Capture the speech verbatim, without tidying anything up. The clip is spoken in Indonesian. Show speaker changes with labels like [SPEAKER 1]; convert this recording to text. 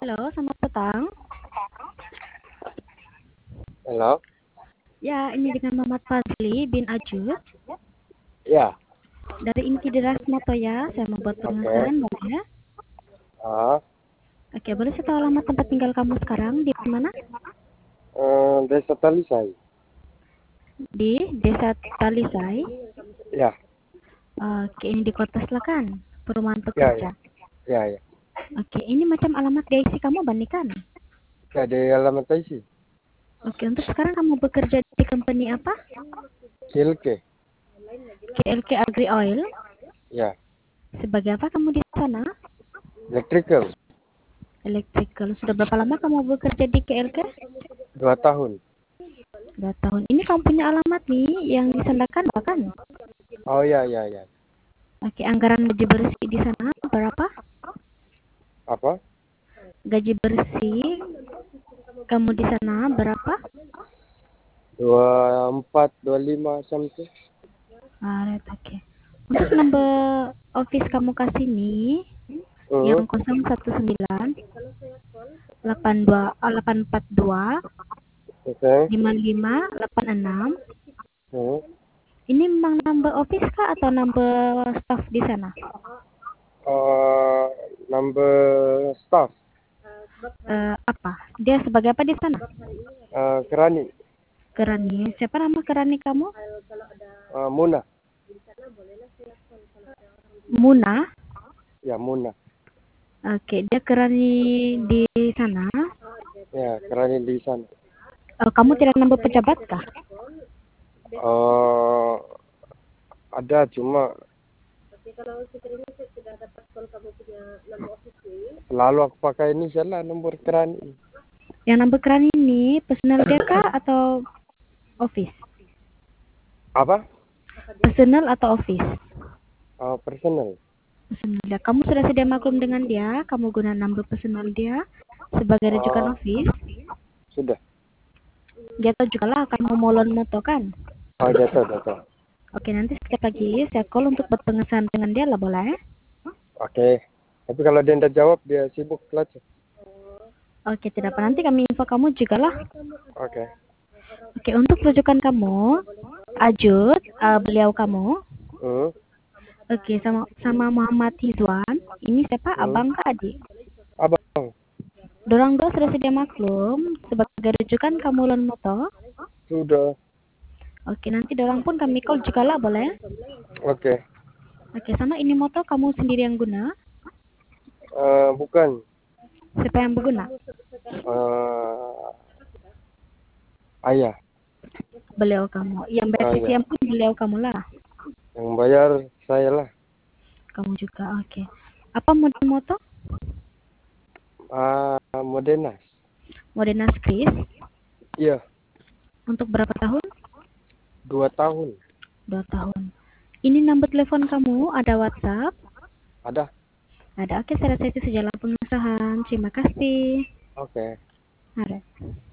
[SPEAKER 1] Halo, selamat petang.
[SPEAKER 2] Halo?
[SPEAKER 1] Ya, ini dengan Muhammad Fazli bin Ajud
[SPEAKER 2] Ya,
[SPEAKER 1] dari Inti Deras Moto ya. Saya membuat
[SPEAKER 2] oke.
[SPEAKER 1] pengesahan, boleh ya?
[SPEAKER 2] Ah,
[SPEAKER 1] Oke, boleh saya tahu alamat tempat tinggal kamu sekarang di mana?
[SPEAKER 2] eh, Desa Talisai.
[SPEAKER 1] Di Desa Talisai.
[SPEAKER 2] Ya,
[SPEAKER 1] Oke, ini di Kota Selakan, Perumahan
[SPEAKER 2] ya, ya,
[SPEAKER 1] Pekerja.
[SPEAKER 2] ya, ya.
[SPEAKER 1] Oke, ini macam alamat gaisi kamu bandingkan.
[SPEAKER 2] Ya, di alamat isi.
[SPEAKER 1] Oke, untuk sekarang kamu bekerja di company apa?
[SPEAKER 2] Kilke.
[SPEAKER 1] K L K Agri Oil.
[SPEAKER 2] Ya,
[SPEAKER 1] Sebagai apa kamu di sana?
[SPEAKER 2] electrical.
[SPEAKER 1] Electrical. Sudah berapa lama kamu bekerja di K L K?
[SPEAKER 2] Dua tahun.
[SPEAKER 1] Dua tahun. Ini kamu punya alamat nih yang disandarkan bahkan.
[SPEAKER 2] Oh, ya, ya, ya.
[SPEAKER 1] Oke, anggaran gaji bersih di sana berapa?
[SPEAKER 2] Apa?
[SPEAKER 1] Gaji bersih kamu di sana berapa?
[SPEAKER 2] Dua empat, dua lima something.
[SPEAKER 1] Alright, oke. Untuk nomor office kamu kasih nih
[SPEAKER 2] Hmm,
[SPEAKER 1] yang nol satu sembilan delapan dua delapan empat dua
[SPEAKER 2] oke.
[SPEAKER 1] lima lima delapan enam.
[SPEAKER 2] Hmm.
[SPEAKER 1] Ini memang number office kah atau number staff di sana?
[SPEAKER 2] Uh, number staff.
[SPEAKER 1] Eh, apa? Dia sebagai apa di sana?
[SPEAKER 2] Uh, Kerani.
[SPEAKER 1] Kerani. Siapa nama kerani kamu?
[SPEAKER 2] Uh, Muna.
[SPEAKER 1] Muna.
[SPEAKER 2] Ya, Muna.
[SPEAKER 1] Oke, dia kerani di sana.
[SPEAKER 2] Ya, Kerani di sana.
[SPEAKER 1] Oh, kamu tidak nambah pejabat kah?
[SPEAKER 2] Uh, ada cuma selalu aku pakai ini salah nomor Kerani.
[SPEAKER 1] Yang nambah kerani ini personal dia kah atau office?
[SPEAKER 2] Apa?
[SPEAKER 1] Personal atau office?
[SPEAKER 2] Uh, personal.
[SPEAKER 1] Personal dia. Kamu sudah sedia maklum dengan dia? Kamu guna nambah personal dia sebagai rujukan
[SPEAKER 2] Uh,
[SPEAKER 1] office?
[SPEAKER 2] sudah.
[SPEAKER 1] Dia tahu juga lah kamu molon moto kan?
[SPEAKER 2] Oh, jatuh, jatuh.
[SPEAKER 1] Oke, nanti setiap pagi saya call untuk berpengesahan dengan dia lah, boleh?
[SPEAKER 2] Oke. Tapi kalau dia tidak jawab, dia sibuk pelajar.
[SPEAKER 1] Oke, tidak apa. Nanti kami info kamu juga lah.
[SPEAKER 2] Oke.
[SPEAKER 1] Oke, untuk rujukan kamu, Ajud, uh, beliau kamu.
[SPEAKER 2] Hmm.
[SPEAKER 1] Oke, sama sama Muhammad Hizwan. Ini siapa?
[SPEAKER 2] Hmm.
[SPEAKER 1] Abang kah adik?
[SPEAKER 2] Abang.
[SPEAKER 1] Dorang dua sudah sedia maklum sebagai rujukan kamu lon moto.
[SPEAKER 2] Sudah.
[SPEAKER 1] Oke, nanti dorang pun kami call juga lah, boleh?
[SPEAKER 2] Oke.
[SPEAKER 1] Oke, sama ini moto kamu sendiri yang guna?
[SPEAKER 2] Uh, bukan.
[SPEAKER 1] Siapa yang berguna?
[SPEAKER 2] Uh, ayah.
[SPEAKER 1] Beliau kamu. Yang bayar
[SPEAKER 2] Oh,
[SPEAKER 1] C C
[SPEAKER 2] ya.
[SPEAKER 1] M pun beliau kamu lah.
[SPEAKER 2] Yang bayar saya lah.
[SPEAKER 1] Kamu juga, oke. Apa model moto?
[SPEAKER 2] Ah, uh, Modernas.
[SPEAKER 1] Modernas Chris.
[SPEAKER 2] Iya.
[SPEAKER 1] Untuk berapa tahun?
[SPEAKER 2] Dua tahun.
[SPEAKER 1] Dua tahun. Ini nomor telepon kamu, ada WhatsApp?
[SPEAKER 2] Ada.
[SPEAKER 1] Ada. Oke, saya rasa itu sajalah pengesahan. Terima kasih.
[SPEAKER 2] Oke.
[SPEAKER 1] Ada.